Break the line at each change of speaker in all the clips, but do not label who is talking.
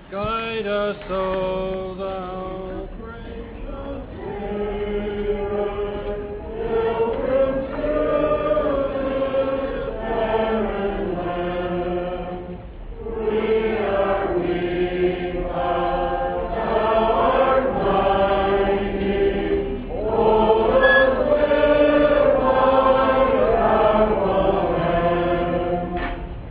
Guide us, O thou gracious Savior, pilgrim to this barren land. We are weak, but thou art mighty. Hold us with thy powerful hand.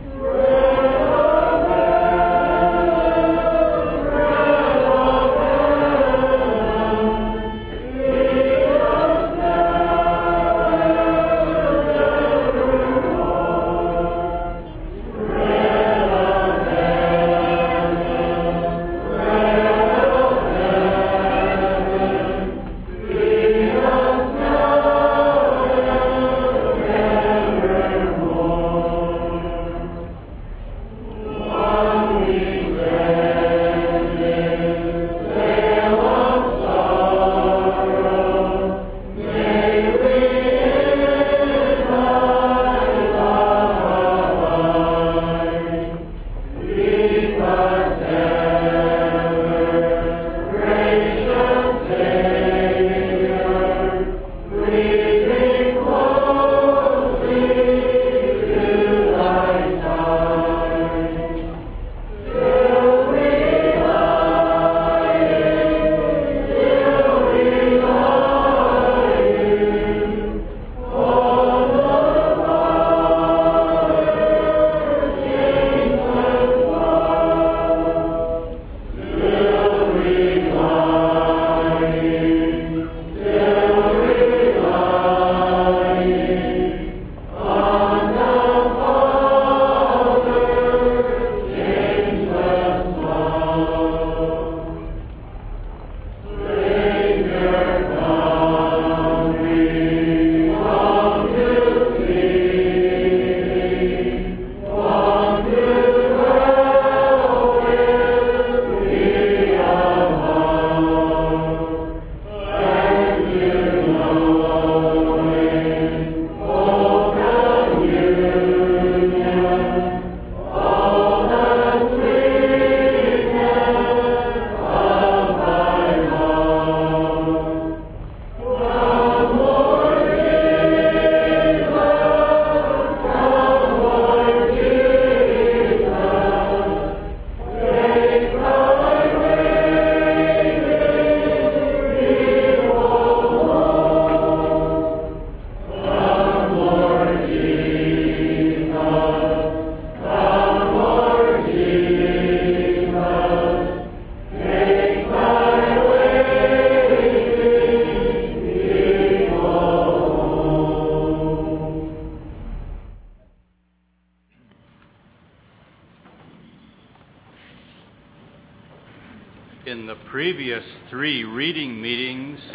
In the previous 3 reading meetings,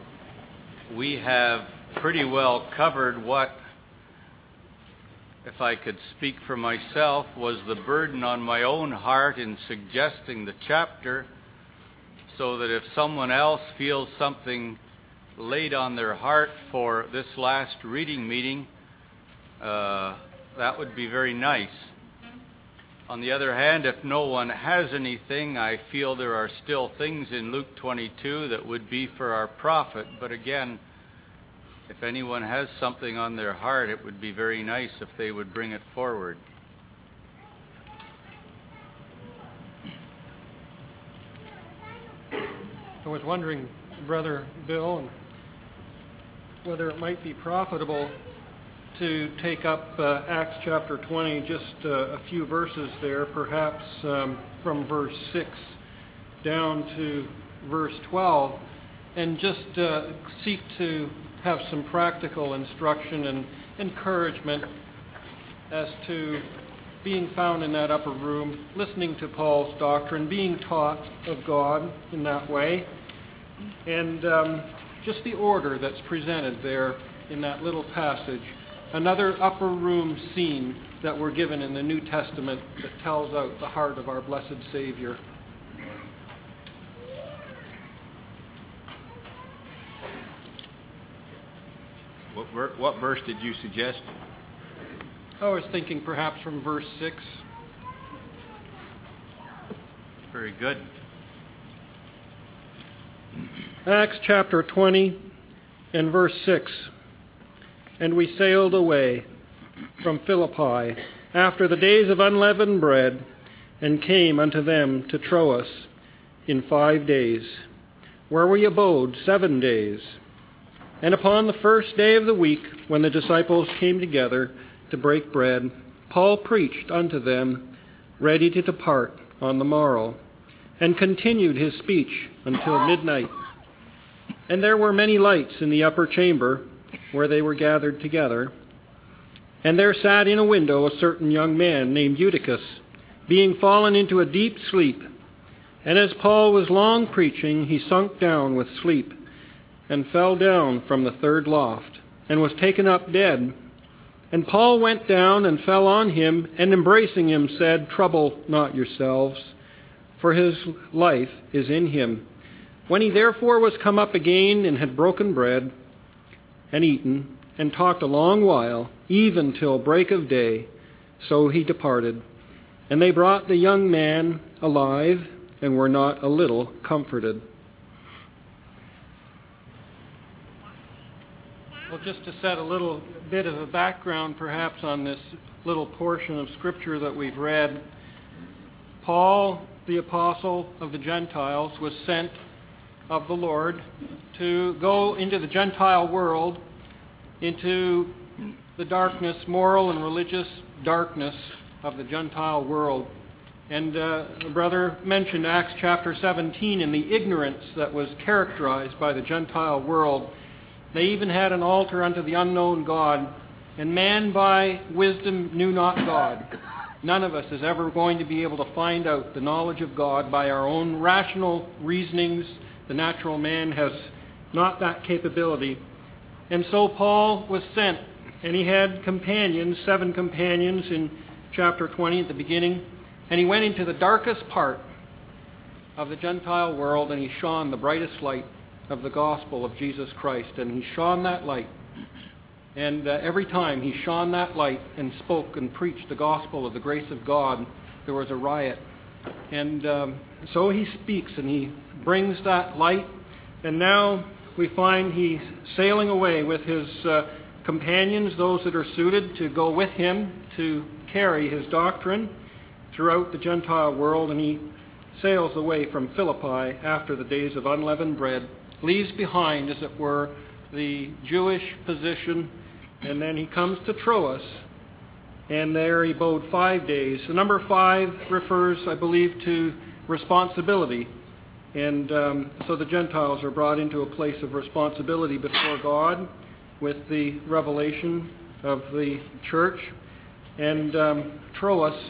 we have pretty well covered what, if I could speak for myself, was the burden on my own heart in suggesting the chapter, so that if someone else feels something laid on their heart for this last reading meeting, that would be very nice. On the other hand, if no one has anything, I feel there are still things in Luke 22 that would be for our profit. But again, if anyone has something on their heart, it would be very nice if they would bring it forward.
I was wondering, Brother Bill, whether it might be profitable to take up Acts chapter 20, just a few verses there, perhaps from verse 6 down to verse 12, and just seek to have some practical instruction and encouragement as to being found in that upper room, listening to Paul's doctrine, being taught of God in that way, and just the order that's presented there in that little passage. Another upper room scene that we're given in the New Testament that tells out the heart of our blessed Savior.
What verse did you suggest?
I was thinking perhaps from verse 6.
Very good.
Acts chapter 20 and verse 6. And we sailed away from Philippi after the days of unleavened bread, and came unto them to Troas in 5 days, where we abode 7 days. And upon the first day of the week, when the disciples came together to break bread, Paul preached unto them, ready to depart on the morrow, and continued his speech until midnight. And there were many lights in the upper chamber, where they were gathered together. And there sat in a window a certain young man named Eutychus, being fallen into a deep sleep. And as Paul was long preaching, he sunk down with sleep, and fell down from the third loft, and was taken up dead. And Paul went down and fell on him, and embracing him said, Trouble not yourselves, for his life is in him. When he therefore was come up again, and had broken bread, and eaten, and talked a long while, even till break of day, so he departed. And they brought the young man alive, and were not a little comforted. Well, just to set a little bit of a background perhaps on this little portion of Scripture that we've read, Paul, the apostle of the Gentiles, was sent of the Lord to go into the Gentile world, into the darkness, moral and religious darkness of the Gentile world. And the brother mentioned Acts chapter 17 and the ignorance that was characterized by the Gentile world. They even had an altar unto the unknown God, and man by wisdom knew not God. None of us is ever going to be able to find out the knowledge of God by our own rational reasonings. The natural man has not that capability. And so Paul was sent, and he had companions, 7 companions in chapter 20 at the beginning, and he went into the darkest part of the Gentile world, and he shone the brightest light of the gospel of Jesus Christ, and he shone that light. And every time he shone that light and spoke and preached the gospel of the grace of God, there was a riot. And so he speaks and he brings that light, and now we find he's sailing away with his companions, those that are suited to go with him to carry his doctrine throughout the Gentile world, and he sails away from Philippi after the days of unleavened bread, leaves behind, as it were, the Jewish position, and then he comes to Troas, and there he abode 5 days. The number 5 refers, I believe, to responsibility. And so the Gentiles are brought into a place of responsibility before God with the revelation of the church. And Troas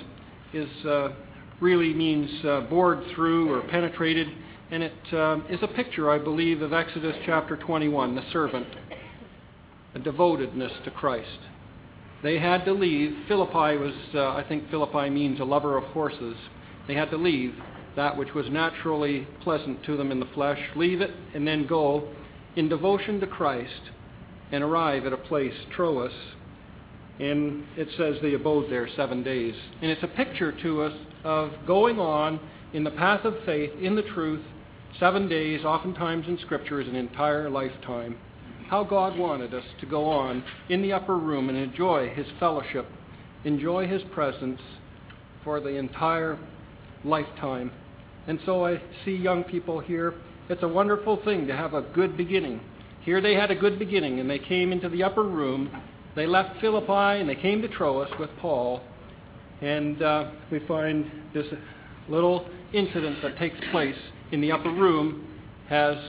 really means bored through or penetrated. And it is a picture, I believe, of Exodus chapter 21, the servant, a devotedness to Christ. They had to leave. Philippi was, I think Philippi means a lover of horses. They had to leave that which was naturally pleasant to them in the flesh, leave it, and then go in devotion to Christ and arrive at a place, Troas. And it says they abode there 7 days. And it's a picture to us of going on in the path of faith, in the truth. 7 days, oftentimes in Scripture, is an entire lifetime. How God wanted us to go on in the upper room and enjoy His fellowship, enjoy His presence for the entire lifetime. And so I see young people here. It's a wonderful thing to have a good beginning. Here they had a good beginning, and they came into the upper room. They left Philippi, and they came to Troas with Paul. And we find this little incident that takes place in the upper room has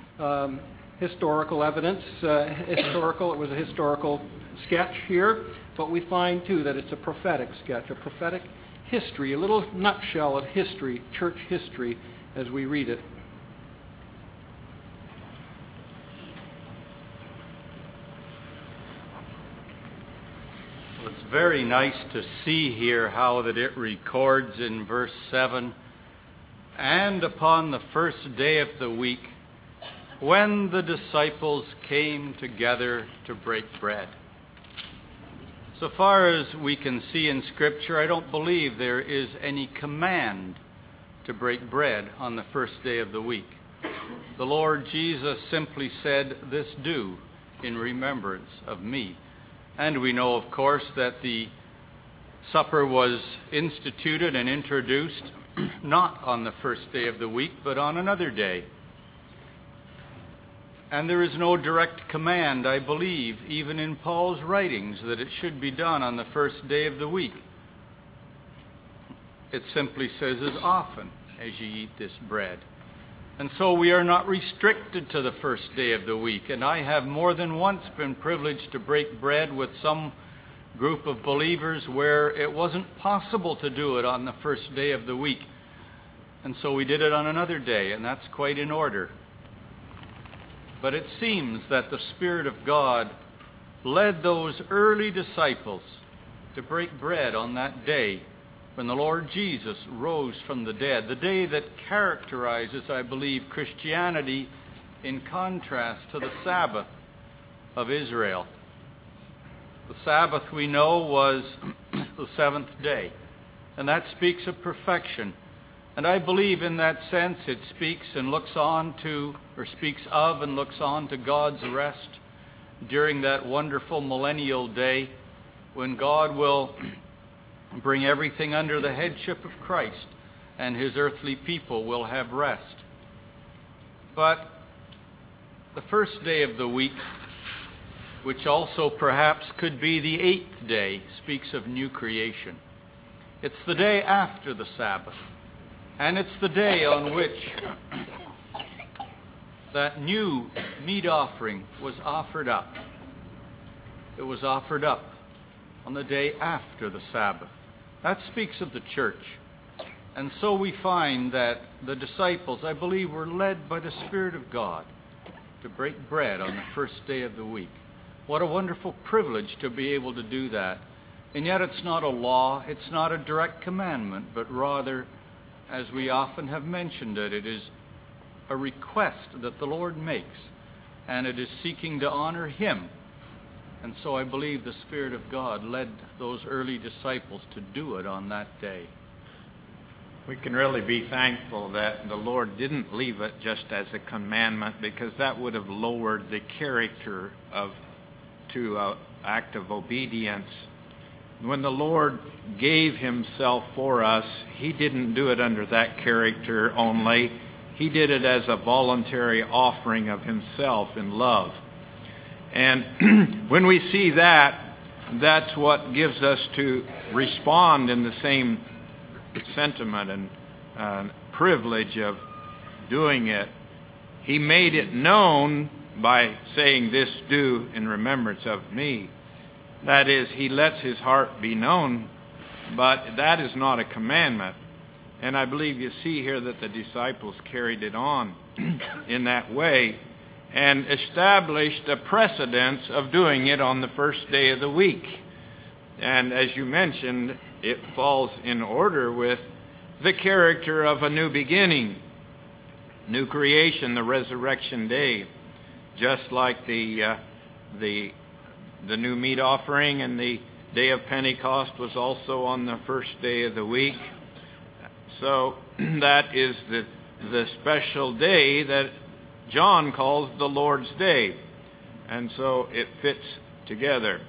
historical evidence. It was a historical sketch here, but we find too that it's a prophetic sketch, a prophetic history, a little nutshell of history, church history, as we read it.
Well, it's very nice to see here how that it records in verse 7, and upon the first day of the week, when the disciples came together to break bread. So far as we can see in Scripture, I don't believe there is any command to break bread on the first day of the week. The Lord Jesus simply said, "This do in remembrance of me." And we know, of course, that the supper was instituted and introduced not on the first day of the week, but on another day. And there is no direct command, I believe, even in Paul's writings, that it should be done on the first day of the week. It simply says, "As often as ye eat this bread." And so we are not restricted to the first day of the week. And I have more than once been privileged to break bread with some group of believers where it wasn't possible to do it on the first day of the week. And so we did it on another day, and that's quite in order. But it seems that the Spirit of God led those early disciples to break bread on that day when the Lord Jesus rose from the dead, the day that characterizes, I believe, Christianity in contrast to the Sabbath of Israel. The Sabbath, we know, was the seventh day, and that speaks of perfection. And I believe in that sense it speaks and looks on to, or speaks of and looks on to God's rest during that wonderful millennial day when God will bring everything under the headship of Christ and his earthly people will have rest. But the first day of the week, which also perhaps could be the 8th day, speaks of new creation. It's the day after the Sabbath. And it's the day on which that new meat offering was offered up. It was offered up on the day after the Sabbath. That speaks of the church. And so we find that the disciples, I believe, were led by the Spirit of God to break bread on the first day of the week. What a wonderful privilege to be able to do that. And yet it's not a law, it's not a direct commandment, but rather, as we often have mentioned it, it is a request that the Lord makes, and it is seeking to honor Him. And so I believe the Spirit of God led those early disciples to do it on that day.
We can really be thankful that the Lord didn't leave it just as a commandment, because that would have lowered the character to an act of obedience. When the Lord gave Himself for us, He didn't do it under that character only. He did it as a voluntary offering of Himself in love. And when we see that, that's what gives us to respond in the same sentiment and privilege of doing it. He made it known by saying, "This do in remembrance of me." That is, He lets His heart be known, but that is not a commandment. And I believe you see here that the disciples carried it on in that way and established a precedence of doing it on the first day of the week. And as you mentioned, it falls in order with the character of a new beginning, new creation, the resurrection day. Just like the new meat offering and the day of Pentecost was also on the first day of the week. So that is the special day that John calls the Lord's Day. And so it fits together.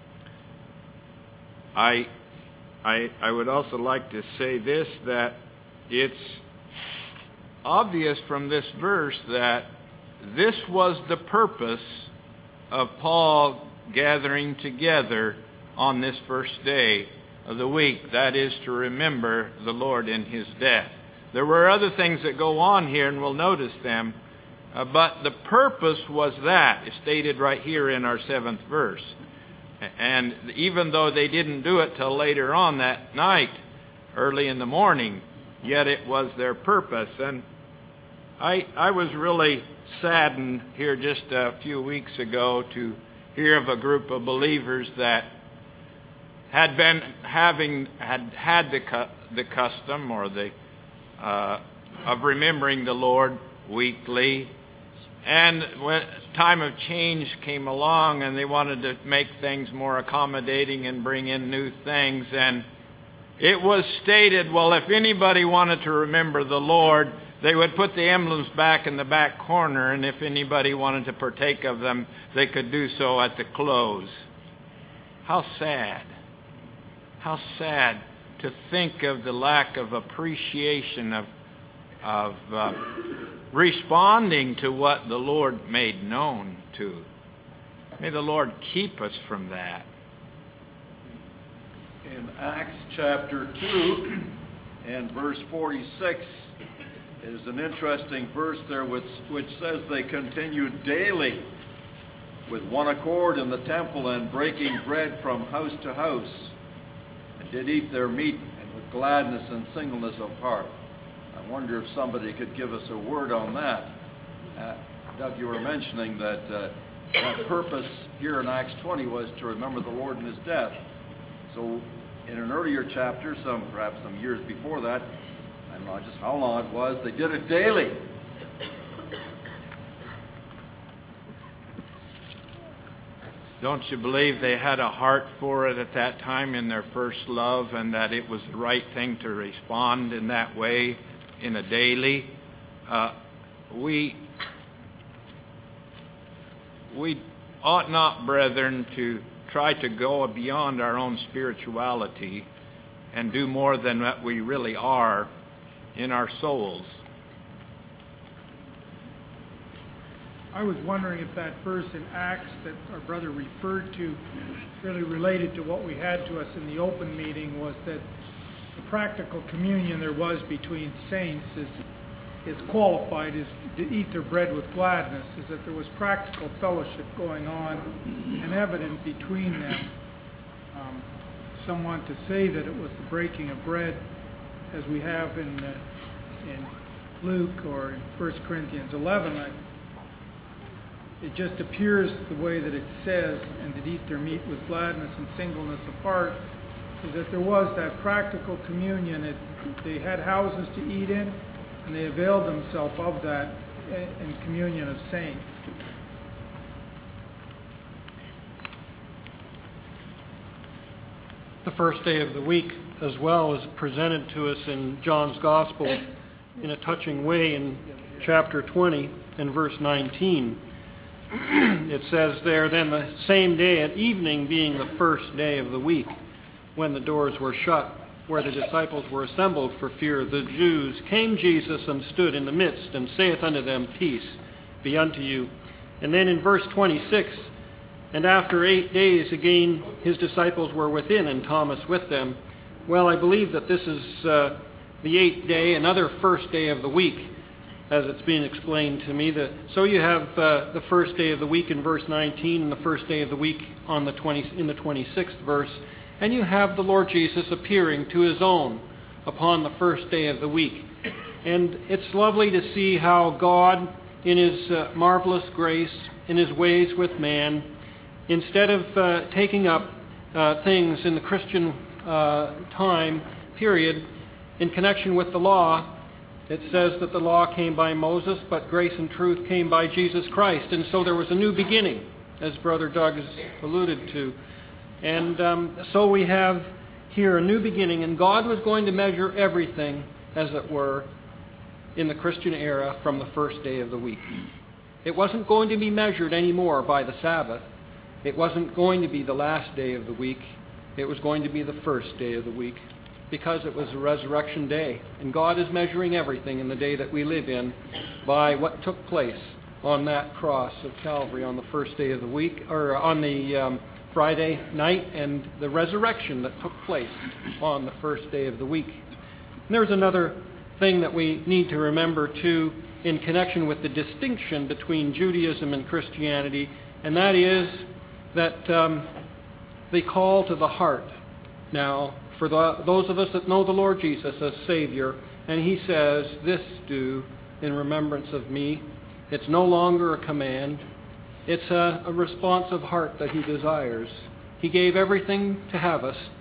I would also like to say this, that it's obvious from this verse that this was the purpose of Paul gathering together on this first day of the week. That is to remember the Lord in His death. There were other things that go on here, and we'll notice them. But the purpose was that. It's stated right here in our 7th verse. And even though they didn't do it till later on that night, early in the morning, yet it was their purpose. And I was really saddened here just a few weeks ago to hear of a group of believers that had the custom or of remembering the Lord weekly. And when time of change came along and they wanted to make things more accommodating and bring in new things, and it was stated, well, if anybody wanted to remember the Lord, they would put the emblems back in the back corner, and if anybody wanted to partake of them, they could do so at the close. How sad. How sad to think of the lack of appreciation of responding to what the Lord made known to. May the Lord keep us from that.
In Acts chapter 2 and verse 46 is an interesting verse there which says they continued daily with one accord in the temple and breaking bread from house to house, and did eat their meat and with gladness and singleness of heart. I wonder if somebody could give us a word on that. Doug, you were mentioning that that purpose here in Acts 20 was to remember the Lord in His death. So in an earlier chapter, perhaps some years before that, I don't know just how long it was, they did it daily.
Don't you believe they had a heart for it at that time in their first love, and that it was the right thing to respond in that way in a daily? We ought not, brethren, to try to go beyond our own spirituality and do more than what we really are in our souls.
I was wondering if that verse in Acts that our brother referred to really related to what we had to us in the open meeting, was that the practical communion there was between saints is qualified as to eat their bread with gladness, is that there was practical fellowship going on and evident between them. Someone to say that it was the breaking of bread, as we have in Luke or in 1 Corinthians 11, it just appears the way that it says, and to eat their meat with gladness and singleness of heart, is that there was that practical communion. They had houses to eat in, and they availed themselves of that in communion of saints.
The first day of the week as well is presented to us in John's Gospel in a touching way in chapter 20 and verse 19. It says there, "Then the same day at evening, being the first day of the week, when the doors were shut, where the disciples were assembled for fear of the Jews, came Jesus and stood in the midst, and saith unto them, Peace be unto you." And then in verse 26, "And after 8 days again his disciples were within, and Thomas with them." Well, I believe that this is the 8th day, another first day of the week, as it's being explained to me. So you have the first day of the week in verse 19, and the first day of the week in the 26th verse. And you have the Lord Jesus appearing to His own upon the first day of the week. And it's lovely to see how God, in His marvelous grace, in His ways with man, instead of taking up things in the Christian time period in connection with the law, it says that the law came by Moses, but grace and truth came by Jesus Christ. And so there was a new beginning, as Brother Doug has alluded to. And so we have here a new beginning, and God was going to measure everything, as it were, in the Christian era from the first day of the week. It wasn't going to be measured anymore by the Sabbath. It wasn't going to be the last day of the week. It was going to be the first day of the week, because it was a resurrection day. And God is measuring everything in the day that we live in by what took place on that cross of Calvary on the first day of the week, or on the Friday night, and the resurrection that took place on the first day of the week. And there's another thing that we need to remember too in connection with the distinction between Judaism and Christianity, and that is that the call to the heart. Now, for those of us that know the Lord Jesus as Savior, and He says, "This do in remembrance of me," it's no longer a command. It's a responsive heart that He desires. He gave everything to have us.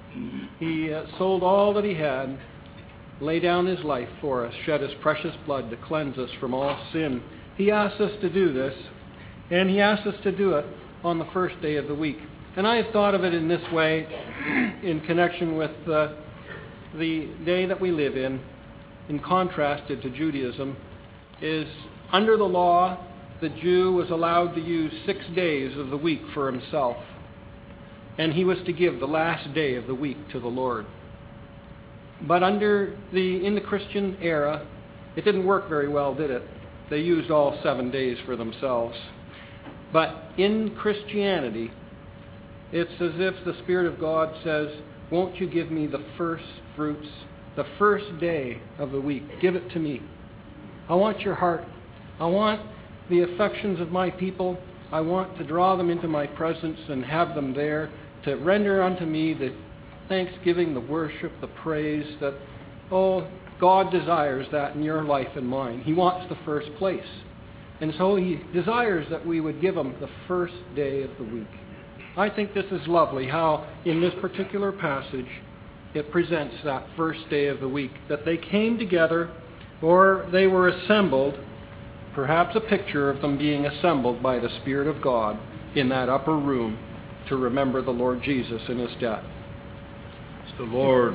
He sold all that He had, laid down His life for us, shed His precious blood to cleanse us from all sin. He asks us to do this, and He asks us to do it on the first day of the week. And I have thought of it in this way in connection with the day that we live in contrasted to Judaism, is under the law, the Jew was allowed to use 6 days of the week for himself, and he was to give the last day of the week to the Lord. But in the Christian era, it didn't work very well, did it? They used all 7 days for themselves. But in Christianity, it's as if the Spirit of God says, won't you give me the first fruits, the first day of the week? Give it to me. I want your heart. I want the affections of my people. I want to draw them into my presence and have them there to render unto me the thanksgiving, the worship, the praise that, God desires that in your life and mine. He wants the first place. And so he desires that we would give him the first day of the week. I think this is lovely how in this particular passage it presents that first day of the week, that they came together or they were assembled, perhaps a picture of them being assembled by the Spirit of God in that upper room to remember the Lord Jesus in his death.
It's the Lord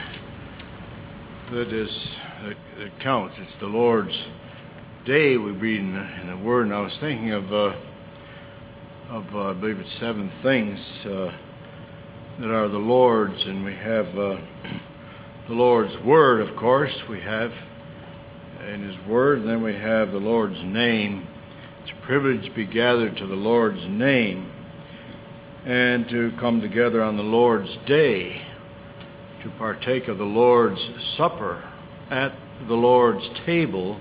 that counts. It's the Lord's day we read in the Word. And I was thinking of I believe it's 7 things that are the Lord's, and we have the Lord's Word, of course. We have in His Word, and then we have the Lord's name. It's a privilege to be gathered to the Lord's name and to come together on the Lord's day to partake of the Lord's Supper at the Lord's table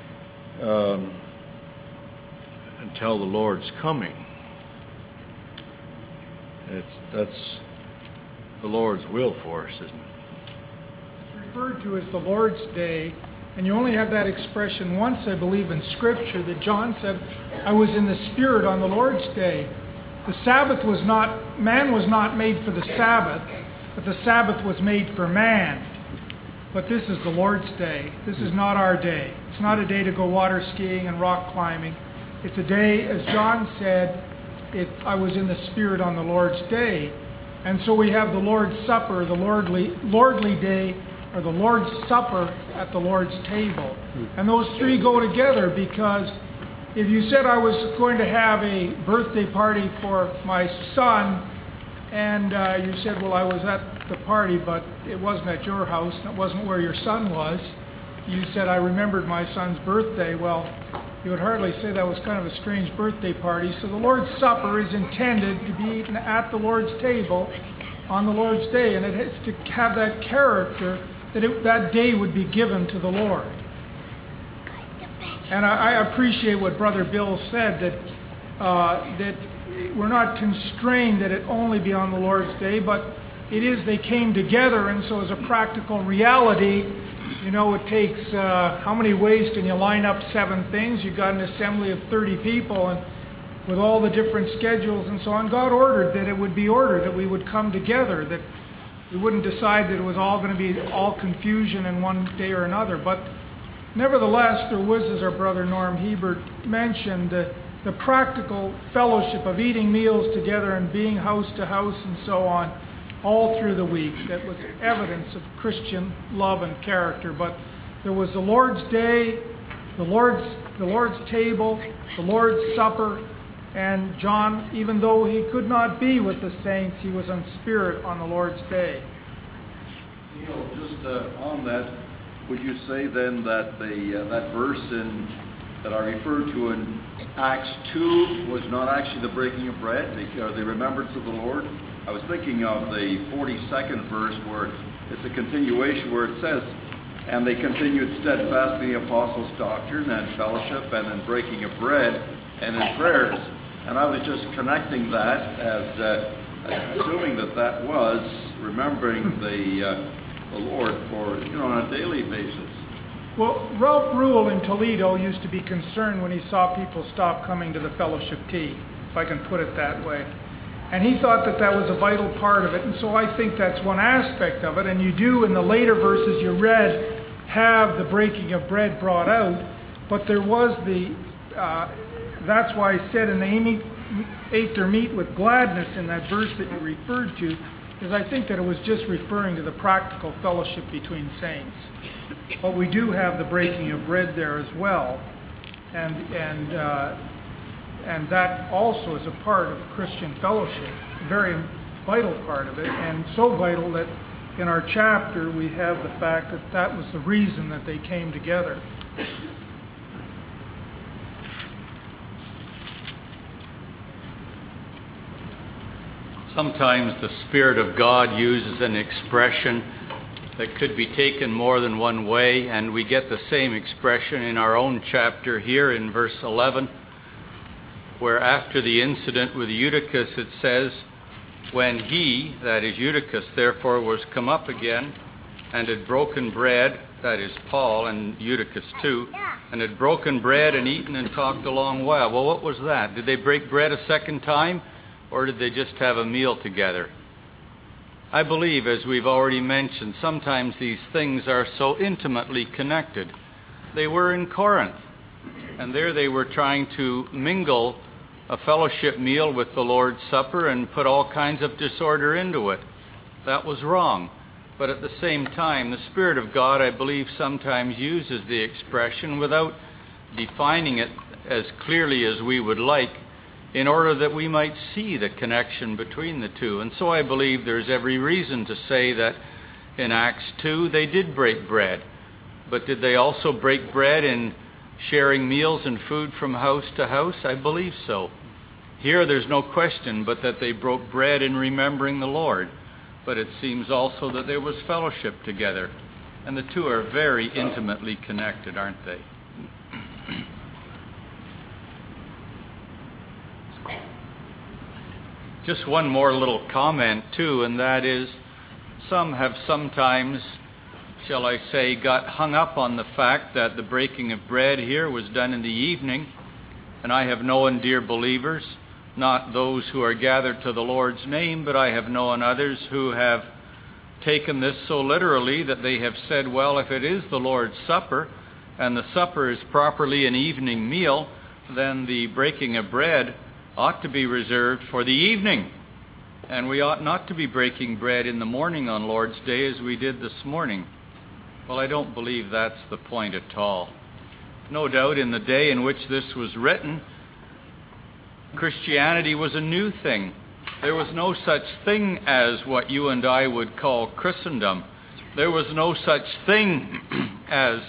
until the Lord's coming. That's the Lord's will for us, isn't it?
It's referred to as the Lord's Day, and you only have that expression once, I believe, in Scripture, that John said, I was in the Spirit on the Lord's Day. The Sabbath was not, man was not made for the Sabbath, but the Sabbath was made for man. But this is the Lord's Day. This is not our day. It's not a day to go water skiing and rock climbing. It's a day, as John said, I was in the Spirit on the Lord's Day. And so we have the Lord's Supper, the lordly day, or the Lord's Supper at the Lord's table. And those three go together, because if you said I was going to have a birthday party for my son, and you said, well, I was at the party, but it wasn't at your house, and it wasn't where your son was. You said, I remembered my son's birthday. Well, you would hardly say that was kind of a strange birthday party. So the Lord's Supper is intended to be eaten at the Lord's table on the Lord's Day, and it has to have that character that that day would be given to the Lord. And I appreciate what Brother Bill said, that we're not constrained that it only be on the Lord's Day, but it is they came together, and so as a practical reality, it takes, how many ways can you line up 7 things? You've got an assembly of 30 people, and with all the different schedules and so on, God ordered that it would be ordered, that we would come together, that we wouldn't decide that it was all going to be all confusion in one day or another. But nevertheless, there was, as our brother Norm Hebert mentioned, the practical fellowship of eating meals together and being house to house and so on, all through the week. That was evidence of Christian love and character. But there was the Lord's Day, the Lord's table, the Lord's Supper, and John, even though he could not be with the saints, he was in spirit on the Lord's Day.
Just on that, would you say then that that verse that I referred to in Acts 2 was not actually the breaking of bread, or the remembrance of the Lord? I was thinking of the 42nd verse where it's a continuation where it says, and they continued steadfast in the apostles' doctrine and fellowship and in breaking of bread and in prayers. And I was just connecting that as assuming that was remembering the Lord for, on a daily basis.
Well, Ralph Rule in Toledo used to be concerned when he saw people stop coming to the fellowship tea, if I can put it that way. And he thought that was a vital part of it. And so I think that's one aspect of it. And you do, in the later verses you read, have the breaking of bread brought out. But there was that's why I said, and they ate their meat with gladness in that verse that you referred to. is I think that it was just referring to the practical fellowship between saints. But we do have the breaking of bread there as well, and that also is a part of Christian fellowship, a very vital part of it, and so vital that in our chapter we have the fact that that was the reason that they came together.
Sometimes the Spirit of God uses an expression that could be taken more than one way, and we get the same expression in our own chapter here in verse 11, where after the incident with Eutychus it says, when he, that is Eutychus, therefore was come up again and had broken bread, that is Paul and Eutychus too, and had broken bread and eaten and talked a long while. Well, what was that? Did they break bread a second time, or did they just have a meal together? I believe, as we've already mentioned, sometimes these things are so intimately connected. They were in Corinth, and there they were trying to mingle a fellowship meal with the Lord's Supper and put all kinds of disorder into it. That was wrong. But at the same time, the Spirit of God, I believe, sometimes uses the expression without defining it as clearly as we would like, in order that we might see the connection between the two. And so I believe there's every reason to say that in Acts 2 they did break bread. But did they also break bread in sharing meals and food from house to house? I believe so. Here there's no question but that they broke bread in remembering the Lord. But it seems also that there was fellowship together. And the two are very intimately connected, aren't they? Just one more little comment too, and that is, some have sometimes, shall I say, got hung up on the fact that the breaking of bread here was done in the evening. And I have known, dear believers, not those who are gathered to the Lord's name, but I have known others who have taken this so literally that they have said, well, if it is the Lord's Supper, and the supper is properly an evening meal, then the breaking of bread ought to be reserved for the evening. And we ought not to be breaking bread in the morning on Lord's Day as we did this morning. Well, I don't believe that's the point at all. No doubt in the day in which this was written, Christianity was a new thing. There was no such thing as what you and I would call Christendom. There was no such thing as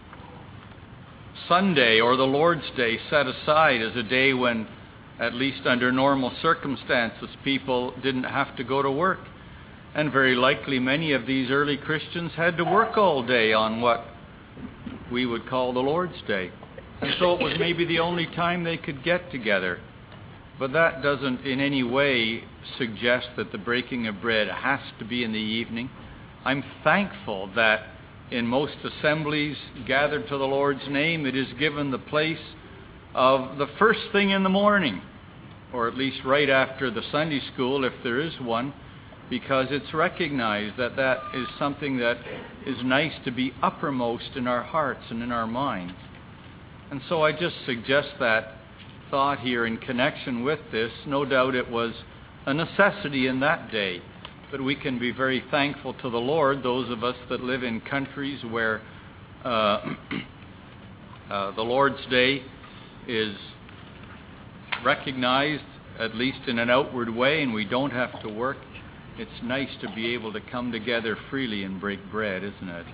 Sunday or the Lord's Day set aside as a day when, at least under normal circumstances, people didn't have to go to work. And very likely many of these early Christians had to work all day on what we would call the Lord's Day. And so it was maybe the only time they could get together. But that doesn't in any way suggest that the breaking of bread has to be in the evening. I'm thankful that in most assemblies gathered to the Lord's name, it is given the place of the first thing in the morning, or at least right after the Sunday school, if there is one, because it's recognized that that is something that is nice to be uppermost in our hearts and in our minds. And so I just suggest that thought here in connection with this. No doubt it was a necessity in that day, but we can be very thankful to the Lord, those of us that live in countries where the Lord's Day is recognized, at least in an outward way, and we don't have to work. It's nice to be able to come together freely and break bread, isn't it?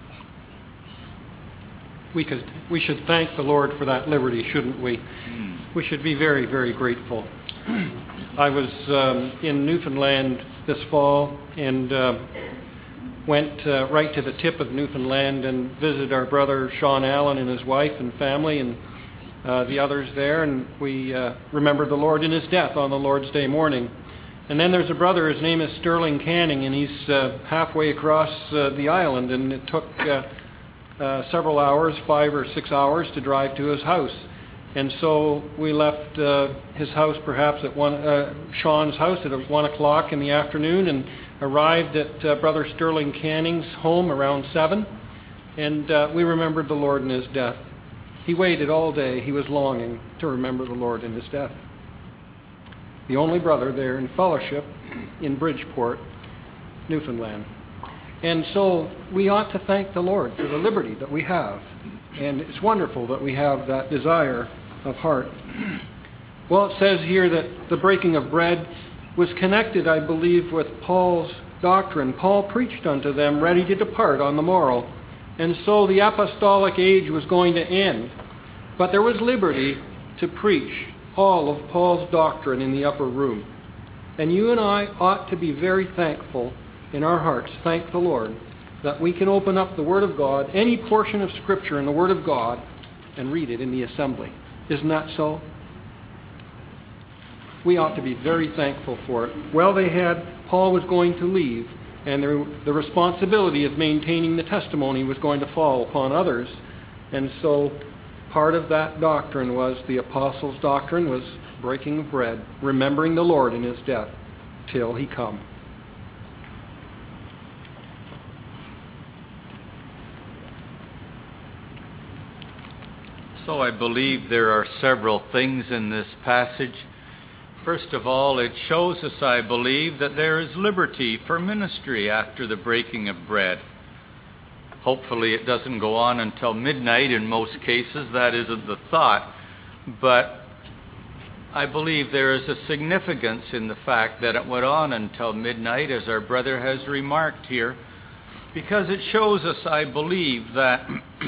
We should thank the Lord for that liberty, shouldn't we? We should be very, very grateful. I was in Newfoundland this fall and went right to the tip of Newfoundland and visited our brother Sean Allen and his wife and family and the others there, and we remembered the Lord in his death on the Lord's Day morning. And then there's a brother, his name is Sterling Canning, and he's halfway across the island, and it took several hours, 5 or 6 hours, to drive to his house. And so we left his house perhaps at Sean's house at 1 o'clock in the afternoon, and arrived at Brother Sterling Canning's home around 7. And we remembered the Lord in his death. He waited all day. He was longing to remember the Lord in his death. The only brother there in fellowship in Bridgeport. Newfoundland. And so we ought to thank the Lord for the liberty that we have. And it's wonderful that we have that desire of heart. Well, it says here that the breaking of bread was connected, I believe, with Paul's doctrine. Paul preached unto them, ready to depart on the morrow. And so the apostolic age was going to end. But there was liberty to preach all of Paul's doctrine in the upper room. And you and I ought to be very thankful in our hearts, thank the Lord, that we can open up the Word of God, any portion of Scripture in the Word of God, and read it in the assembly. Isn't that so? We ought to be very thankful for it. Well, Paul was going to leave, and the responsibility of maintaining the testimony was going to fall upon others. And so part of that doctrine was, the apostles' doctrine was breaking of bread, remembering the Lord in his death till he come.
So I believe there are several things in this passage. First of all, it shows us, I believe, that there is liberty for ministry after the breaking of bread. Hopefully it doesn't go on until midnight in most cases. That isn't the thought. But I believe there is a significance in the fact that it went on until midnight, as our brother has remarked here, because it shows us, I believe, that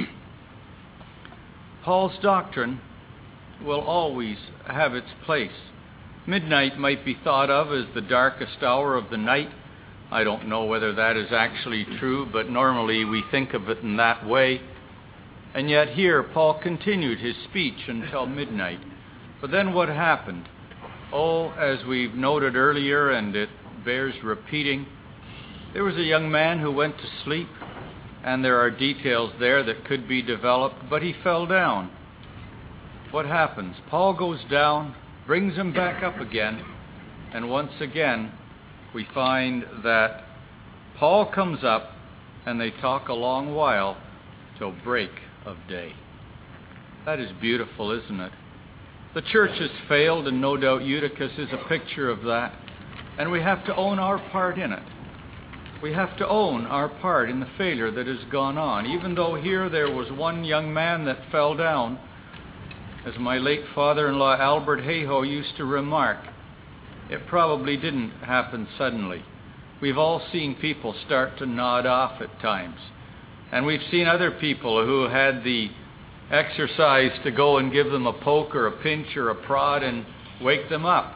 Paul's doctrine will always have its place. Midnight might be thought of as the darkest hour of the night. I don't know whether that is actually true, but normally we think of it in that way. And yet here Paul continued his speech until midnight. But then what happened? Oh, as we've noted earlier, and it bears repeating, there was a young man who went to sleep, and there are details there that could be developed, but he fell down. What happens? Paul goes down, brings him back up again, and once again we find that Paul comes up and they talk a long while till break of day. That is beautiful, isn't it? The church has failed, and no doubt Eutychus is a picture of that, and we have to own our part in it. We have to own our part in the failure that has gone on. Even though here there was one young man that fell down, as my late father-in-law Albert Hayhoe used to remark, it probably didn't happen suddenly. We've all seen people start to nod off at times. And we've seen other people who had the exercise to go and give them a poke or a pinch or a prod and wake them up.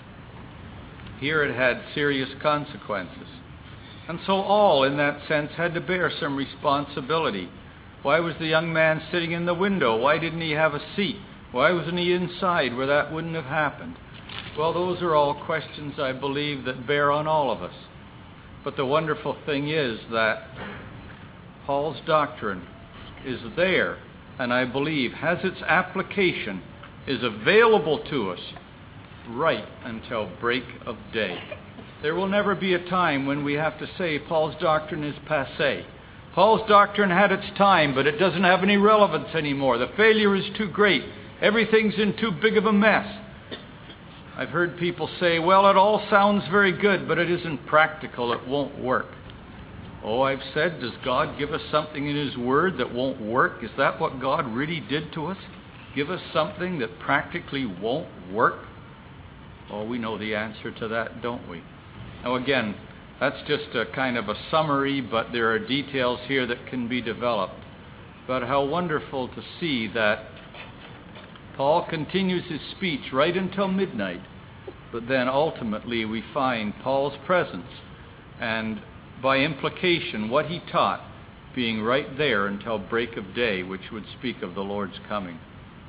Here it had serious consequences. And so all, in that sense, had to bear some responsibility. Why was the young man sitting in the window? Why didn't he have a seat? Why wasn't he inside where that wouldn't have happened? Well, those are all questions, I believe, that bear on all of us. But the wonderful thing is that Paul's doctrine is there, and I believe has its application, is available to us right until break of day. There will never be a time when we have to say Paul's doctrine is passé. Paul's doctrine had its time, but it doesn't have any relevance anymore. The failure is too great. Everything's in too big of a mess. I've heard people say, well, it all sounds very good, but it isn't practical. It won't work. Oh, I've said, does God give us something in His Word that won't work? Is that what God really did to us? Give us something that practically won't work? Oh, we know the answer to that, don't we? Now again, that's just a kind of a summary, but there are details here that can be developed. But how wonderful to see that Paul continues his speech right until midnight, but then ultimately we find Paul's presence, and by implication what he taught being right there until break of day, which would speak of the Lord's coming.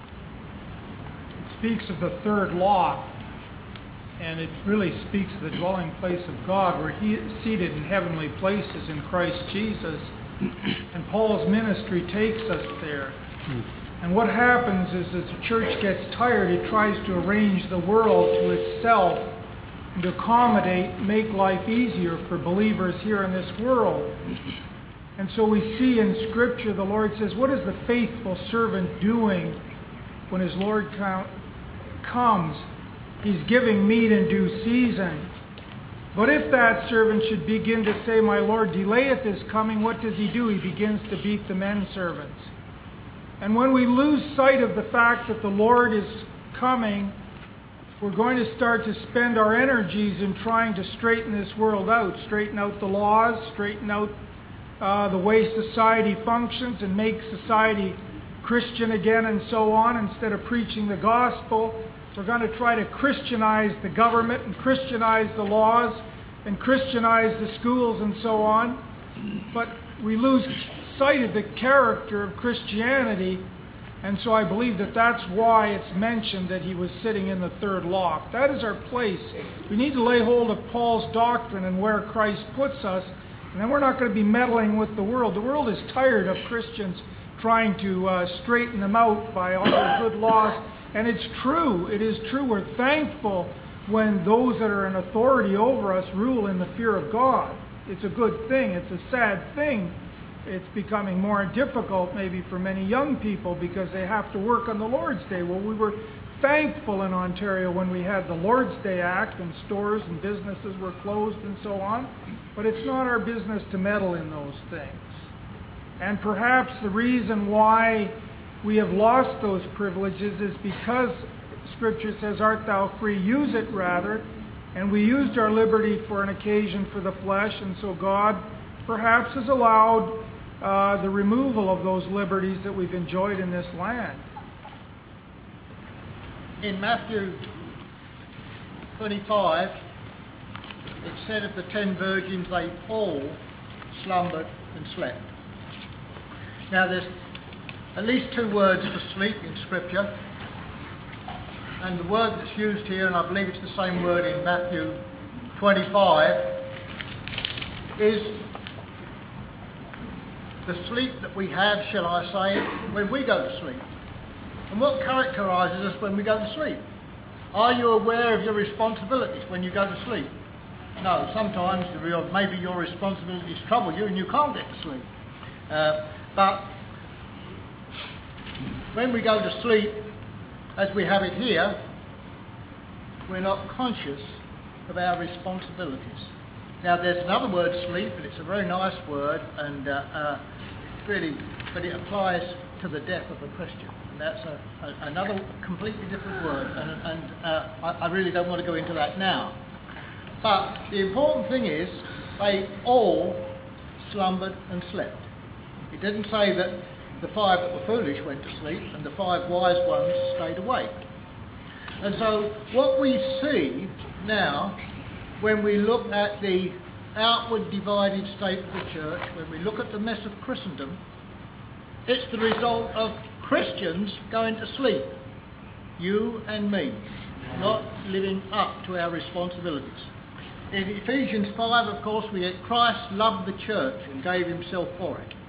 It speaks of the third law, and it really speaks of the dwelling place of God, where He is seated in heavenly places in Christ Jesus. And Paul's ministry takes us there. And what happens is, as the church gets tired, it tries to arrange the world to itself and to accommodate, make life easier for believers here in this world. And so we see in Scripture, the Lord says, what is the faithful servant doing when his Lord comes? He's giving meat in due season. But if that servant should begin to say, my Lord delayeth his coming, what does he do? He begins to beat the men servants. And when we lose sight of the fact that the Lord is coming, we're going to start to spend our energies in trying to straighten this world out, straighten out the laws, straighten out the way society functions and make society Christian again and so on. Instead of preaching the gospel, we're going to try to Christianize the government and Christianize the laws and Christianize the schools and so on. But we lose sight of the character of Christianity, and so I believe that that's why it's mentioned that he was sitting in the third loft. That is our place. We need to lay hold of Paul's doctrine and where Christ puts us, and then we're not going to be meddling with the world. The world is tired of Christians trying to straighten them out by all their good laws. And it's true. It is true. We're thankful when those that are in authority over us rule in the fear of God. It's a good thing. It's a sad thing. It's becoming more difficult maybe for many young people because they have to work on the Lord's Day. Well, we were thankful in Ontario when we had the Lord's Day Act and stores and businesses were closed and so on. But it's not our business to meddle in those things. And perhaps the reason why we have lost those privileges is because Scripture says, art thou free? Use it rather. And we used our liberty for an occasion for the flesh, and so God perhaps has allowed the removal of those liberties that we've enjoyed in this land.
In Matthew 25, it said of the 10 virgins, they all slumbered and slept. Now there's at least 2 words for sleep in Scripture, and the word that's used here, and I believe it's the same word in Matthew 25, is the sleep that we have, shall I say, when we go to sleep. And what characterises us when we go to sleep? Are you aware of your responsibilities when you go to sleep? No, sometimes maybe your responsibilities trouble you and you can't get to sleep. But when we go to sleep, as we have it here, we're not conscious of our responsibilities. Now, there's another word, sleep, and it's a very nice word, and but it applies to the death of a Christian. And that's another completely different word, and I really don't want to go into that now. But the important thing is, they all slumbered and slept. It didn't say that the 5 that were foolish went to sleep and the 5 wise ones stayed awake. And so what we see now, when we look at the outward divided state of the church, when we look at the mess of Christendom, it's the result of Christians going to sleep. You and me, not living up to our responsibilities. In Ephesians 5, of course, we get Christ loved the church and gave himself for it.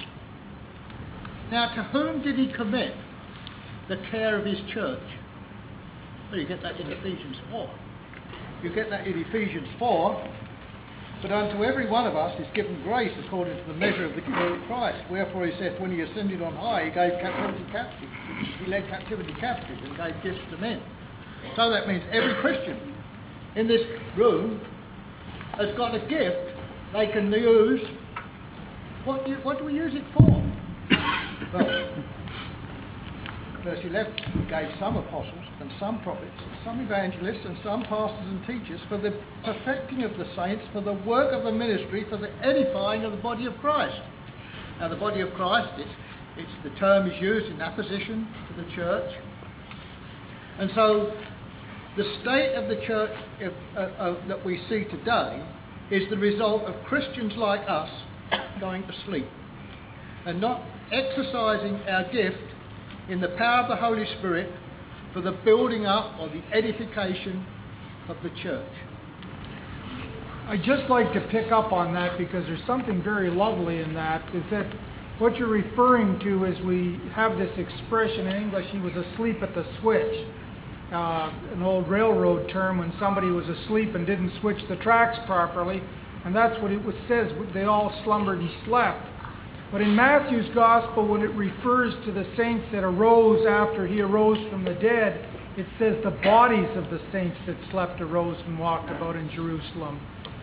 Now, to whom did he commit the care of his church? Well, you get that in Ephesians 4. You get that in Ephesians 4. But unto every one of us is given grace according to the measure of the care of Christ. Wherefore he saith, when he ascended on high, he gave captivity captive. He led captivity captive and gave gifts to men. So that means every Christian in this room has got a gift they can use. What do we use it for? Well, verse 11, he gave some apostles and some prophets, and some evangelists and some pastors and teachers for the perfecting of the saints, for the work of the ministry, for the edifying of the body of Christ. Now the body of Christ, the term is used in apposition to the church. And so the state of the church that we see today is the result of Christians like us going to sleep and not exercising our gift in the power of the Holy Spirit for the building up or the edification of the church.
I'd just like to pick up on that because there's something very lovely in that, is that what you're referring to is we have this expression in English, he was asleep at the switch. An old railroad term when somebody was asleep and didn't switch the tracks properly, and that's what it says, they all slumbered and slept. But in Matthew's Gospel, when it refers to the saints that arose after he arose from the dead, it says the bodies of the saints that slept arose and walked about in Jerusalem.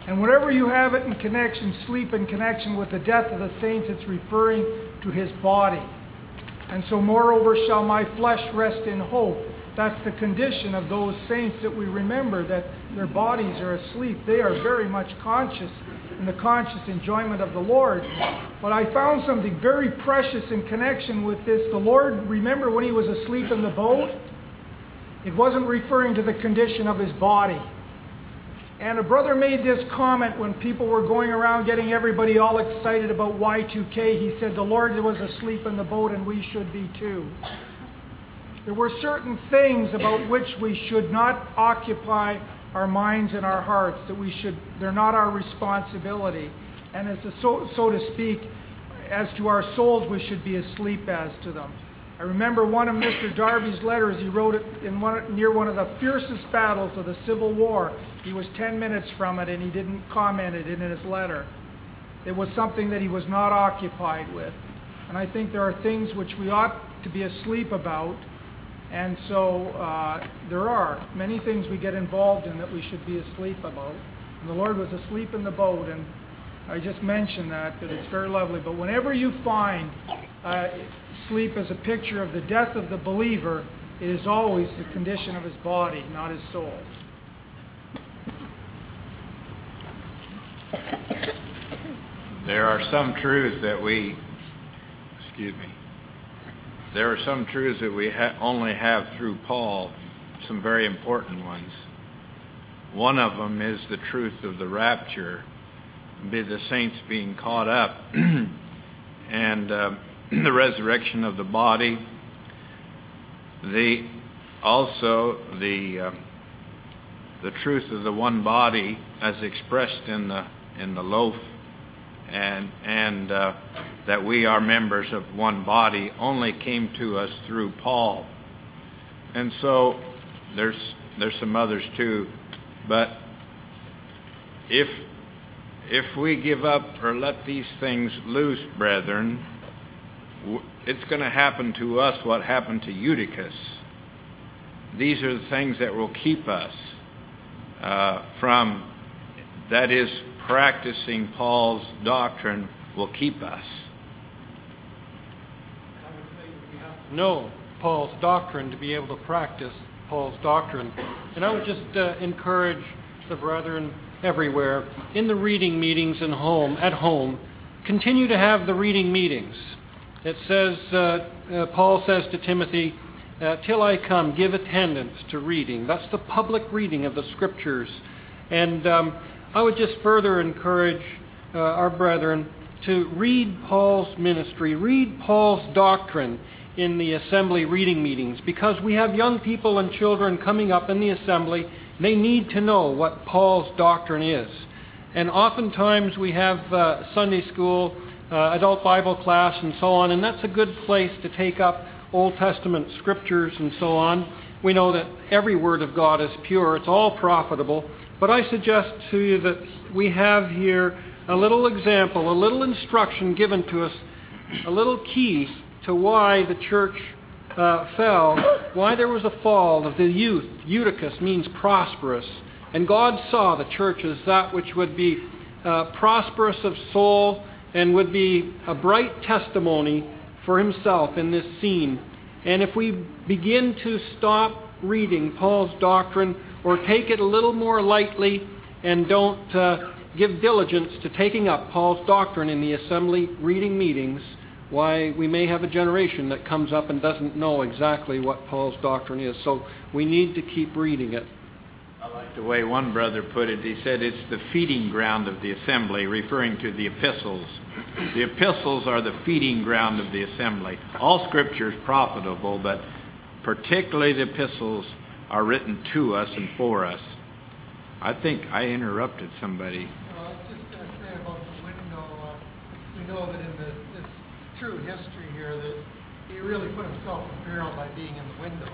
And whenever you have it in connection, sleep in connection with the death of the saints, it's referring to his body. And so, moreover, shall my flesh rest in hope. That's the condition of those saints that we remember, that their bodies are asleep. They are very much conscious in the conscious enjoyment of the Lord. But I found something very precious in connection with this. The Lord, remember when he was asleep in the boat? It wasn't referring to the condition of his body. And a brother made this comment when people were going around getting everybody all excited about Y2K. He said the Lord was asleep in the boat and we should be too. There were certain things about which we should not occupy our minds and our hearts, they're not our responsibility. And as so to speak, as to our souls, we should be asleep as to them. I remember one of Mr. Darby's letters, he wrote it near one of the fiercest battles of the Civil War. He was 10 minutes from it and he didn't comment it in his letter. It was something that he was not occupied with. And I think there are things which we ought to be asleep about. And so there are many things we get involved in that we should be asleep about. And the Lord was asleep in the boat, and I just mentioned that it's very lovely. But whenever you find sleep as a picture of the death of the believer, it is always the condition of his body, not his soul.
There are some truths that we only have through Paul, some very important ones. One of them is the truth of the rapture, be the saints being caught up, and the resurrection of the body. Also the truth of the one body as expressed in the loaf, and that we are members of one body only came to us through Paul. And so there's some others too, but if we give up or let these things loose, brethren, it's going to happen to us what happened to Eutychus. These are the things that will keep us from, that is, practicing Paul's doctrine will keep us.
I would say we have to know Paul's doctrine to be able to practice Paul's doctrine. And I would just encourage the brethren everywhere in the reading meetings at home, continue to have the reading meetings. It says, Paul says to Timothy, till I come, give attendance to reading. That's the public reading of the Scriptures. And I would just further encourage our brethren to read Paul's ministry, read Paul's doctrine in the assembly reading meetings, because we have young people and children coming up in the assembly. They need to know what Paul's doctrine is. And oftentimes we have Sunday school, adult Bible class, and so on, and that's a good place to take up Old Testament scriptures and so on. We know that every word of God is pure. It's all profitable. But I suggest to you that we have here a little example, a little instruction given to us, a little key to why the church fell, why there was a fall of the youth. Eutychus means prosperous. And God saw the church as that which would be prosperous of soul and would be a bright testimony for himself in this scene. And if we begin to stop reading Paul's doctrine or take it a little more lightly and don't give diligence to taking up Paul's doctrine in the assembly reading meetings, why, we may have a generation that comes up and doesn't know exactly what Paul's doctrine is. So we need to keep reading it.
I like the way one brother put it. He said it's the feeding ground of the assembly, referring to the epistles. The epistles are the feeding ground of the assembly. All Scripture is profitable, but particularly the epistles are written to us and for us. I think I interrupted somebody.
I was just going to say about the window. We know that in this true history here that he really put himself in peril by being in the window.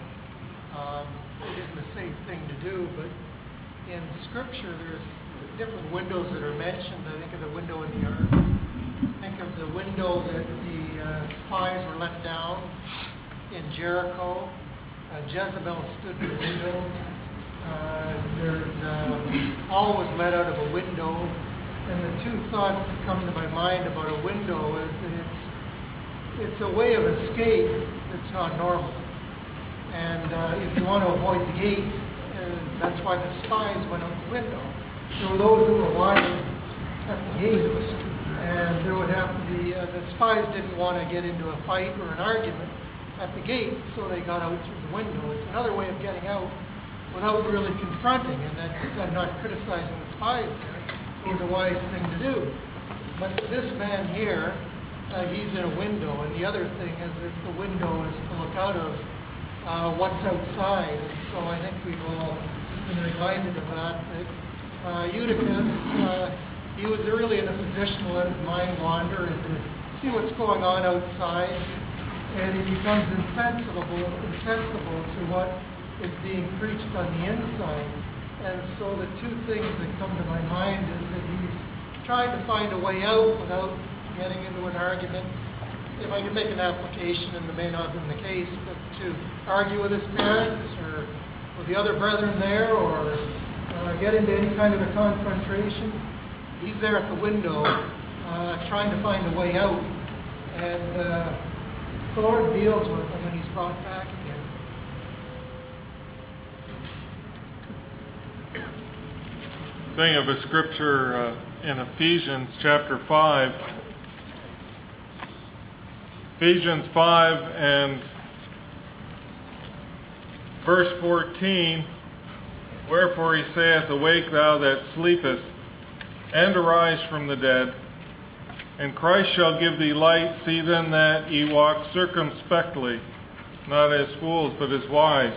It isn't a safe thing to do, but in Scripture there's different windows that are mentioned. I think of the window in the ark. Think of the window that the spies were let down in Jericho. Jezebel stood in the window. All was let out of a window. And the two thoughts that come to my mind about a window is that it's a way of escape that's not normal. And if you want to avoid the gate, that's why the spies went out the window. There were those who were watching at the gate, and there would have to be, the spies didn't want to get into a fight or an argument at the gate, so they got out through the window. It's another way of getting out without really confronting, and that's, I'm not criticizing the spies there. It was a wise thing to do. But for this man here, he's in a window, and the other thing is that the window is to look out of what's outside. And so I think we've all been reminded of that Eutychus, he was really in a position to let his mind wander and to see what's going on outside, and he becomes insensible to what is being preached on the inside. And so the two things that come to my mind is that he's trying to find a way out without getting into an argument. If I can make an application, and it may not have been the case, but to argue with his parents or with the other brethren there, or get into any kind of a confrontation, he's there at the window trying to find a way out. And the Lord deals with him, and he's brought back again.
Think of a scripture in Ephesians chapter 5. Ephesians 5 and verse 14. Wherefore he saith, Awake thou that sleepest, and arise from the dead, and Christ shall give thee light. See then that ye walk circumspectly, not as fools, but as wise.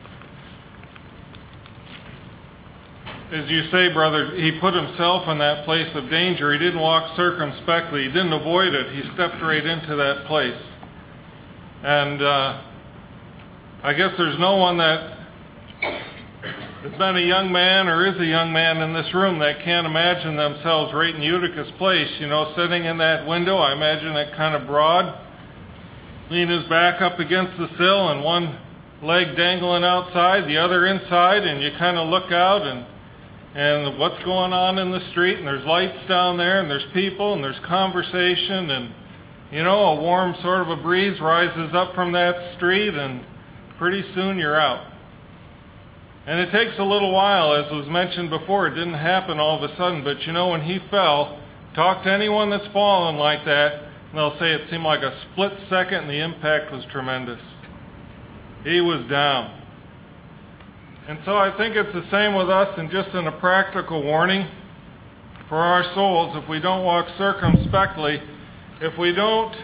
As you say, brother, he put himself in that place of danger. He didn't walk circumspectly. He didn't avoid it. He stepped right into that place. And I guess there's no one that has been a young man or is a young man in this room that can't imagine themselves right in Eutychus' place, you know, sitting in that window. I imagine it kind of broad, lean his back up against the sill and one leg dangling outside, the other inside, and you kind of look out and what's going on in the street, and there's lights down there, and there's people, and there's conversation, and, you know, a warm sort of a breeze rises up from that street, and pretty soon you're out. And it takes a little while, as was mentioned before. It didn't happen all of a sudden, but you know, when he fell, talk to anyone that's fallen like that, and they'll say it seemed like a split second, and the impact was tremendous. He was down. And so I think it's the same with us, and just in a practical warning for our souls. If we don't walk circumspectly, if we don't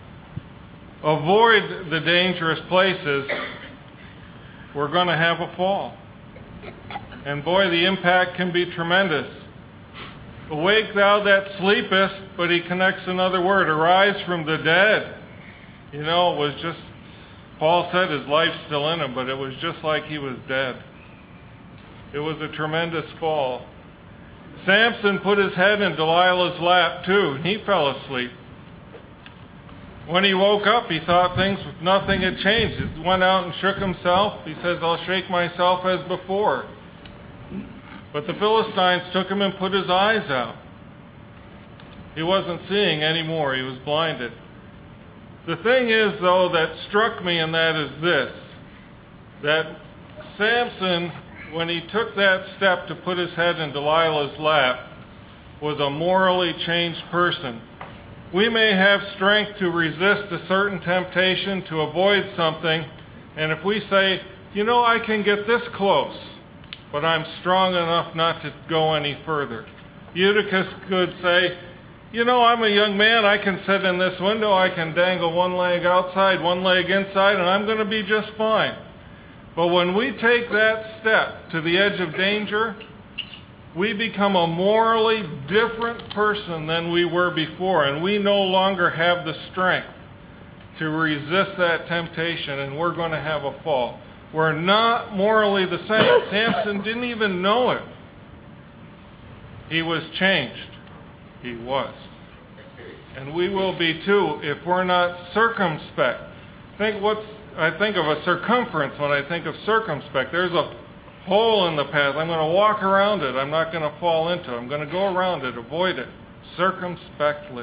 avoid the dangerous places, we're going to have a fall. And boy, the impact can be tremendous. Awake thou that sleepest, but he connects another word, arise from the dead. You know, it was just, Paul said his life's still in him, but it was just like he was dead. It was a tremendous fall. Samson put his head in Delilah's lap too, and he fell asleep. When he woke up, he thought nothing had changed. He went out and shook himself. He says, I'll shake myself as before. But the Philistines took him and put his eyes out. He wasn't seeing anymore. He was blinded. The thing is, though, that struck me in that is this, that Samson, when he took that step to put his head in Delilah's lap, was a morally changed person. We may have strength to resist a certain temptation, to avoid something, and if we say, you know, I can get this close, but I'm strong enough not to go any further. Eutychus could say, you know, I'm a young man, I can sit in this window, I can dangle one leg outside, one leg inside, and I'm going to be just fine. But when we take that step to the edge of danger, we become a morally different person than we were before, and we no longer have the strength to resist that temptation, and we're going to have a fall. We're not morally the same. Samson didn't even know it. He was changed. He was. And we will be too if we're not circumspect. I think of a circumference when I think of circumspect. There's a hole in the path. I'm going to walk around it. I'm not going to fall into it. I'm going to go around it, avoid it circumspectly.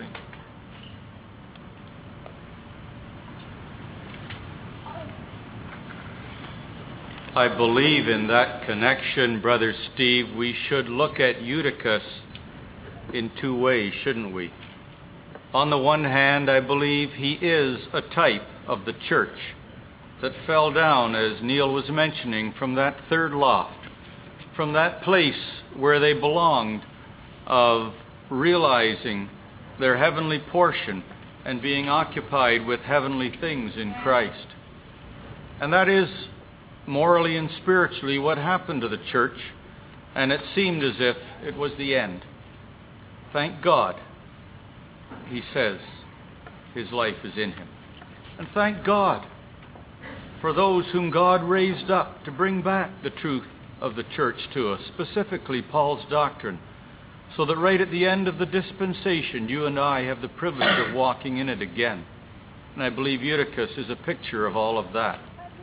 I believe in that connection, Brother Steve. We should look at Eutychus in two ways, shouldn't we? On the one hand, I believe he is a type of the church that fell down, as Neil was mentioning, from that third loft, from that place where they belonged, of realizing their heavenly portion and being occupied with heavenly things in Christ. And that is morally and spiritually what happened to the church, and it seemed as if it was the end. Thank God, he says, his life is in him. And thank God for those whom God raised up to bring back the truth of the church to us, specifically Paul's doctrine, so that right at the end of the dispensation, you and I have the privilege of walking in it again. And I believe Eutychus is a picture of all of that.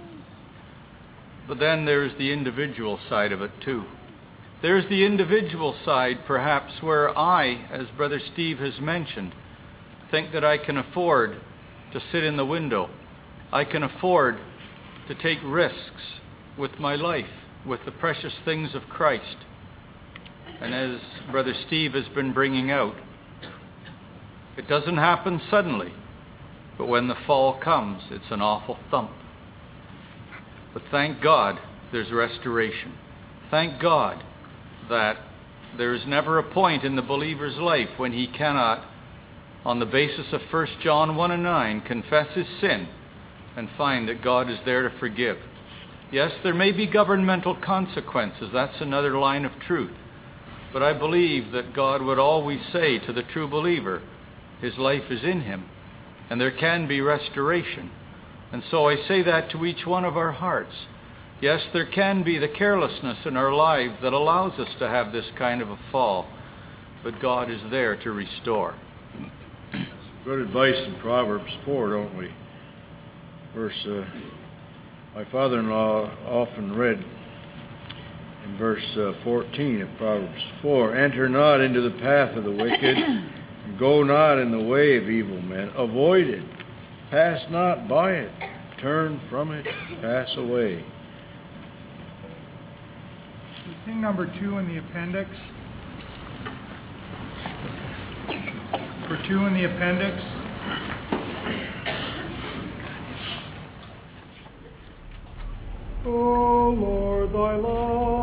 But then there's the individual side of it too. There's the individual side, perhaps, where I, as Brother Steve has mentioned, think that I can afford to sit in the window. I can afford to take risks with my life, with the precious things of Christ. And as Brother Steve has been bringing out, it doesn't happen suddenly, but when the fall comes, it's an awful thump. But thank God there's restoration. Thank God that there is never a point in the believer's life when he cannot, on the basis of 1 John 1 and 9, confess his sin and find that God is there to forgive. Yes, there may be governmental consequences. That's another line of truth. But I believe that God would always say to the true believer, his life is in him, and there can be restoration. And so I say that to each one of our hearts. Yes, there can be the carelessness in our life that allows us to have this kind of a fall, but God is there to restore.
Good advice in Proverbs 4, don't we? My father-in-law often read in verse 14 of Proverbs 4, "Enter not into the path of the wicked, and go not in the way of evil men. Avoid it. Pass not by it. Turn from it. Pass away."
Thing number 2 in the appendix. For 2 in the appendix. O Lord, thy love